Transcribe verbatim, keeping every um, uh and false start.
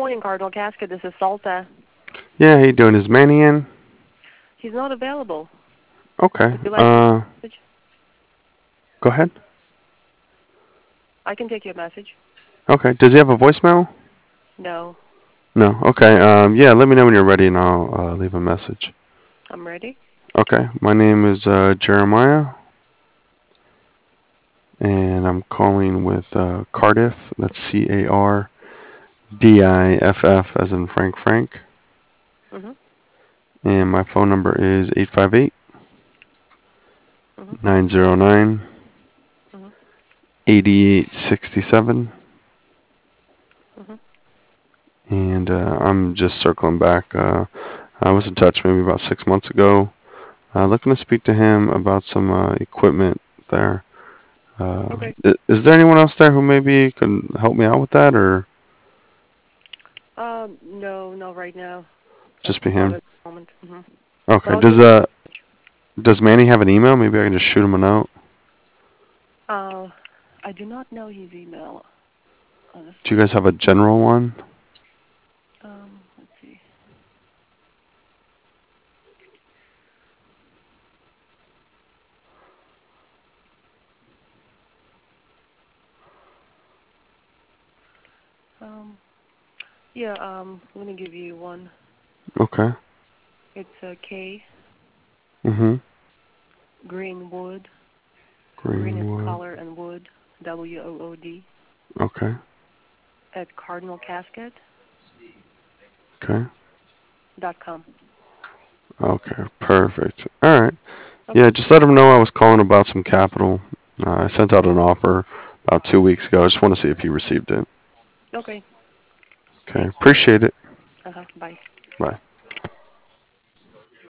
morning, Cardinal Casket. This is Salta. Yeah, how you doing? Is Manny in? He's not available. Okay. Would you like Uh, a message? go ahead. I can take your message. Okay. Does he have a voicemail? No, No. Okay. Um, yeah, let me know when you're ready and I'll uh, leave a message. I'm ready. Okay. My name is uh, Jeremiah and I'm calling with uh, Cardiff. That's C A R D I F F as in Frank Frank. Mhm. And my phone number is eight five eight, Mhm. nine zero nine, Mhm. eight eight six seven. Mhm. And uh, I'm just circling back. Uh, I was in touch maybe about six months ago. Uh, looking to speak to him about some uh, equipment there. Uh, Okay. i- is there anyone else there who maybe can help me out with that, or Um, no, no, right now. That's just be not him? at the moment. Mhm. But Okay. I'll Does give him uh a message. does Manny have an email? Maybe I can just shoot him a note. Uh, I do not know his email, Do you honestly. guys have a general one? Um, let's see. Um, yeah. Um, I'm gonna give you one. Okay. It's uh, K Mm-hmm. Greenwood. Green is Greenwood. color and wood. W O O D Okay. at cardinal casket Okay. dot com. Okay. Perfect. All right. Yeah, Okay. just let him know I was calling about some capital. Uh, I sent out an offer about two weeks ago. I just want to see if he received it. Okay. Okay. Thank you. Appreciate it. Uh huh. Bye. Bye.